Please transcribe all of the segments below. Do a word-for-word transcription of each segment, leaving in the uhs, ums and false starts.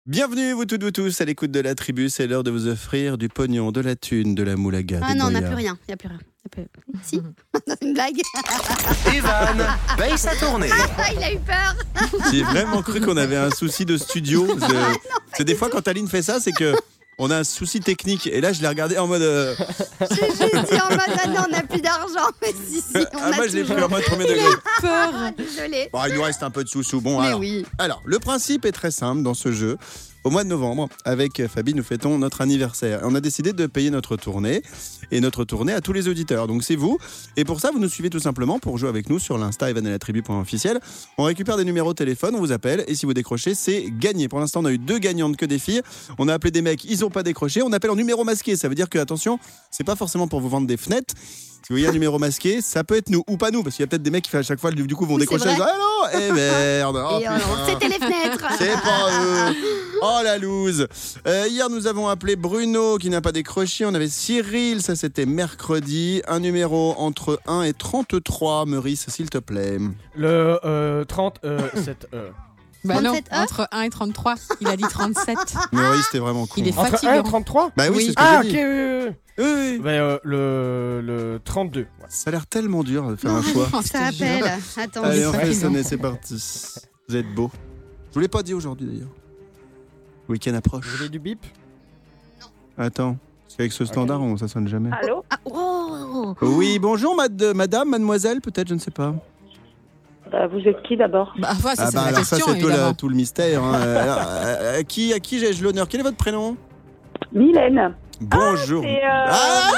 Bienvenue vous toutes, vous tous à l'écoute de la tribu, c'est l'heure de vous offrir du pognon, de la thune, de la moulaga. Ah non, on n'a plus rien, il n'y a plus rien. Y a plus... Si, une blague. Evan paye sa tournée. Ah, il a eu peur. J'ai vraiment cru qu'on avait un souci de studio. Je... non, c'est des fois quand Aline fait ça, c'est que on a un souci technique. Et là, je l'ai regardé en mode. Euh... J'ai juste dit en mode ah non, on n'a plus d'argent. Mais si, si, on ah, a moi, je l'ai toujours... pris en mode premier degré. Peur. Ah, désolé. Bon, il nous reste un peu de sous-sous. Bon, mais alors. oui. Alors, le principe est très simple dans ce jeu. Au mois de novembre, avec Fabi, nous fêtons notre anniversaire. On a décidé de payer notre tournée, et notre tournée à tous les auditeurs. Donc c'est vous. Et pour ça, vous nous suivez tout simplement pour jouer avec nous sur l'Insta evan et la tribu point officiel. On récupère des numéros de téléphone, on vous appelle, et si vous décrochez, c'est gagné. Pour l'instant, on a eu deux gagnantes que des filles. On a appelé des mecs, ils n'ont pas décroché. On appelle en numéro masqué. Ça veut dire que, attention, c'est pas forcément pour vous vendre des fenêtres. Si vous voyez un numéro masqué, ça peut être nous ou pas nous, parce qu'il y a peut-être des mecs qui à chaque fois du coup vont oui, décrocher. Et disent, ah non, eh merde. Oh, et euh, c'était les fenêtres. C'est pas eux. Oh la loose. Euh, hier nous avons appelé Bruno qui n'a pas décroché. On avait Cyril, ça c'était mercredi. Un numéro entre un et trente-trois. Meurice, s'il te plaît. Le euh, trente-sept. Euh. Bah non, trente-sept heures entre un et trente-trois. Il a dit trente-sept. Meurice, c'était vraiment con. Il est Entre fatigant. un et trente-trois. Bah oui, Oui. c'est ce que Ah, j'ai ok, dit. oui, oui, oui. Oui, oui. Bah, euh, le, le trente-deux. Ouais. Ça a l'air tellement dur de faire un choix. Ça appelle. Attends. Allez, je on sais. fait sonner, c'est parti. Vous êtes beau. Je vous l'ai pas dit aujourd'hui d'ailleurs. Le week-end approche. Vous voulez du bip? Attends, parce qu'avec ce standard, on, ça sonne jamais. Allô? Ah, oh. Oui, bonjour mad- madame, mademoiselle, peut-être, je ne sais pas. euh, Vous êtes qui d'abord? Bah, enfin, ça, Ah c'est bah la alors question, ça c'est tout évidemment. le, tout le mystère. Hein. Euh, alors, euh, à qui, à qui j'ai-je l'honneur? Quel est votre prénom? Mylène. Bonjour. C'est euh... Ah,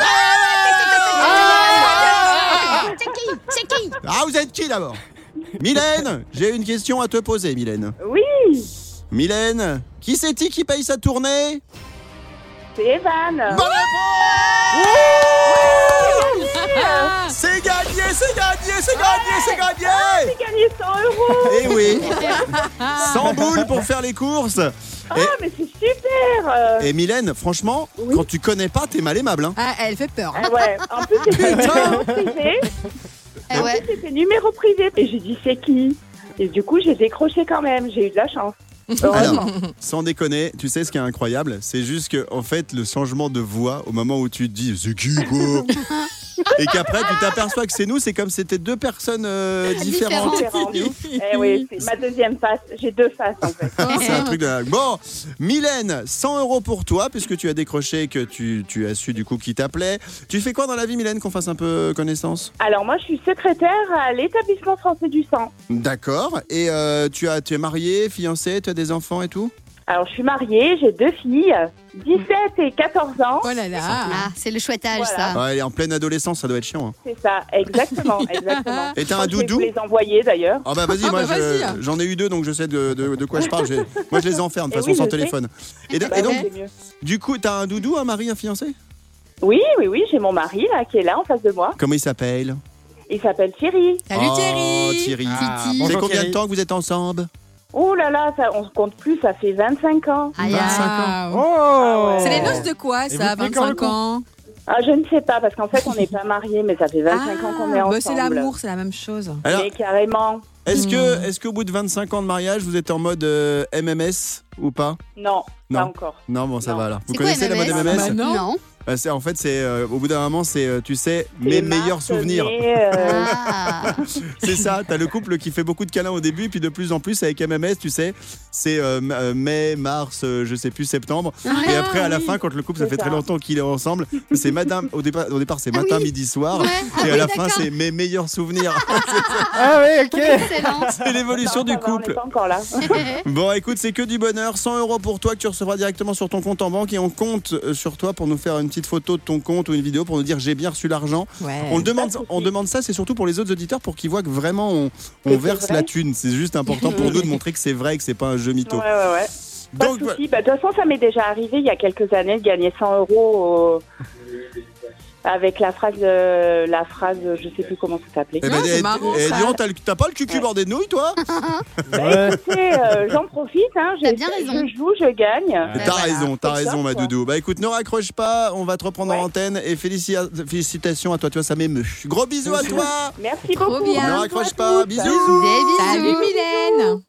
C'est qui? C'est qui? ah, vous êtes qui d'abord? Mylène, j'ai une question à te poser, Mylène. Oui, Mylène, qui c'est-il qui paye sa tournée? c'est Evan. Bonne réponse! C'est gagné, c'est gagné, c'est gagné, c'est gagné! J'ai gagné cent euros. Eh oui, cent boules pour faire les courses. Ah, mais c'est super. euh. Et Mylène, franchement, Oui. quand tu connais pas, t'es mal aimable. Hein. Ah, elle fait peur. Ah ouais, en plus c'était Putain. numéro privé. Eh En ouais. plus c'était numéro privé. Et j'ai dit c'est qui? Et du coup j'ai décroché quand même, j'ai eu de la chance. Heureusement. Alors, sans déconner, tu sais ce qui est incroyable, c'est juste que en fait le changement de voix au moment où tu te dis c'est qui quoi et qu'après tu t'aperçois que c'est nous, c'est comme si c'était deux personnes euh, différentes. Différente. Eh oui, c'est ma deuxième face. J'ai deux faces en fait. C'est un truc de dingue. Bon, Mylène, cent euros pour toi puisque tu as décroché, que tu, tu as su du coup qui t'appelait. Tu fais quoi dans la vie, Mylène, qu'on fasse un peu connaissance? Alors moi je suis secrétaire à l'établissement français du sang. D'accord. Et euh, tu as, tu es mariée, fiancée, tu as des enfants et tout? Alors je suis mariée, j'ai deux filles, dix-sept et quatorze ans. Oh là là. Ah, c'est le chouette âge, Voilà. ça. Ouais, elle est en pleine adolescence, ça doit être chiant. Hein. C'est ça, exactement, exactement. Et t'as Je un crois que je vais doudou? vous les envoyer d'ailleurs. Ah bah vas-y, Ah moi bah je- vas-y. j'en ai eu deux donc je sais de, de, de quoi je parle. J'ai- Moi je les enferme de Eh toute oui, façon sans je sais. téléphone. Et, de- Bah et donc, oui, c'est mieux. du coup, t'as un doudou, un mari, un fiancé? Oui, oui, oui, j'ai mon mari là qui est là en face de moi. Comment il s'appelle? Il s'appelle Thierry. Salut Oh, Thierry. Thierry. Ah, Titi. Ça fait bonjour, combien Thierry. de temps que vous êtes ensemble? Oh là là, ça, on se compte plus, ça fait vingt-cinq ans. Aïe, Ah. Oh Ah ouais. C'est les noces de quoi, Et ça, vous tenez quand vingt-cinq ans? Ah, je ne sais pas, parce qu'en fait, on n'est pas mariés, mais ça fait vingt-cinq ans qu'on est bah, ensemble. c'est l'amour, c'est la même chose. Alors, Mais carrément, est-ce que, Hmm. est-ce qu'au bout de vingt-cinq ans de mariage, vous êtes en mode euh, M M S ou pas? non, Non. pas encore. Non, bon, ça Non. va alors. Vous C'est quoi, connaissez le mode M M M S? M S? Bah, non. Non. Bah, c'est, en fait, c'est euh, au bout d'un moment, c'est, euh, tu sais, mes Les meilleurs marques, souvenirs. mais, euh, Ah. C'est ça, t'as le couple qui fait beaucoup de câlins au début, puis de plus en plus avec M M S, tu sais, c'est euh, m- euh, mai, mars, euh, je sais plus, septembre. Et après, à la fin, quand le couple, ça C'est fait très ça. longtemps qu'il est ensemble, c'est madame, au départ, au départ c'est Ah matin, oui. midi, soir. Ouais. Ah Et à oui, la fin, d'accord. c'est mes meilleurs souvenirs. Ah oui, ok. Excellent. C'est l'évolution non, du ça va, on couple. n'est pas encore là. Bon, écoute, c'est que du bonheur. cent euros pour toi que tu recevras directement sur ton compte en banque et on compte euh, sur toi pour nous faire une petite photo de ton compte ou une vidéo pour nous dire j'ai bien reçu l'argent. Ouais. On le demande, Pas de on souci. demande ça, c'est surtout pour les autres auditeurs pour qu'ils voient que vraiment on, on c'est verse vrai. la thune. C'est juste important pour nous de montrer que c'est vrai, que c'est pas un jeu mytho. Ouais, ouais, ouais. Pas Donc, de souci. Bah, de toute façon, ça m'est déjà arrivé il y a quelques années de gagner cent euros au- avec la phrase, euh, la phrase, je sais plus comment ça s'appelait. eh ben, Non, c'est eh, marrant, eh, ça. dis donc, t'as, le- t'as pas le cul-cul Ouais. bordé de nouilles, toi? Bah, écoutez, euh, j'en profite. Hein, T'as je, bien raison. je joue, je gagne. Ouais. T'as voilà. raison, t'as C'est raison, top, ma quoi. doudou. Bah écoute, ne raccroche pas, on va te reprendre en Ouais. antenne et félicia- félicitations à toi, tu vois, ça m'émeut. Gros bisous à toi! Merci Trop beaucoup. bien. Ne Bisous raccroche à pas, tous. bisous! Des bisous. Salut Mylène.